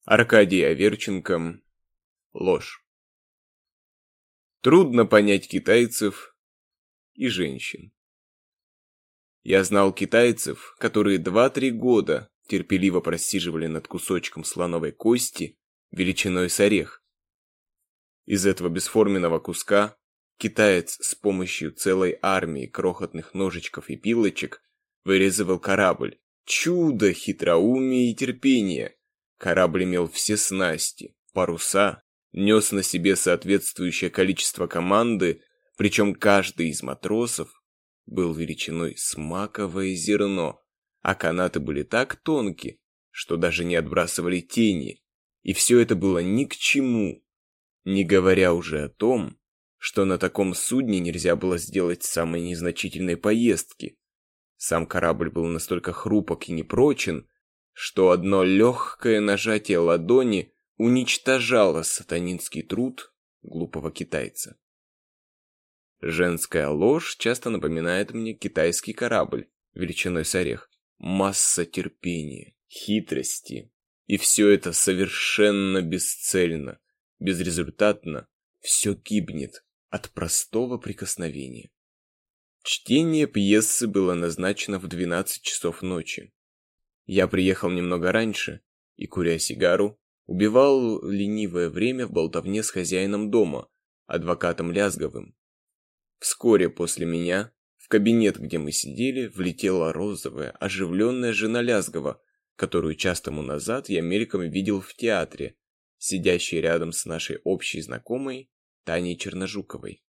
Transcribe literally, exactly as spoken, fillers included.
Аркадий Аверченко. Ложь. Трудно понять китайцев и женщин. Я знал китайцев, которые два-три года терпеливо просиживали над кусочком слоновой кости величиной с орех. Из этого бесформенного куска китаец с помощью целой армии крохотных ножичков и пилочек вырезывал корабль. Чудо хитроумия и терпения! Корабль имел все снасти, паруса, нес на себе соответствующее количество команды, причем каждый из матросов был величиной с маковое зерно, а канаты были так тонки, что даже не отбрасывали тени, и все это было ни к чему, не говоря уже о том, что на таком судне нельзя было сделать самой незначительной поездки. Сам корабль был настолько хрупок и непрочен, что одно легкое нажатие ладони уничтожало сатанинский труд глупого китайца. Женская ложь часто напоминает мне китайский корабль величиной с орех. Масса терпения, хитрости. И все это совершенно бесцельно, безрезультатно, все гибнет от простого прикосновения. Чтение пьесы было назначено в двенадцать часов ночи. Я приехал немного раньше и, куря сигару, убивал ленивое время в болтовне с хозяином дома, адвокатом Лязговым. Вскоре после меня в кабинет, где мы сидели, влетела розовая, оживленная жена Лязгова, которую час тому назад я мельком видел в театре, сидящей рядом с нашей общей знакомой Таней Черножуковой.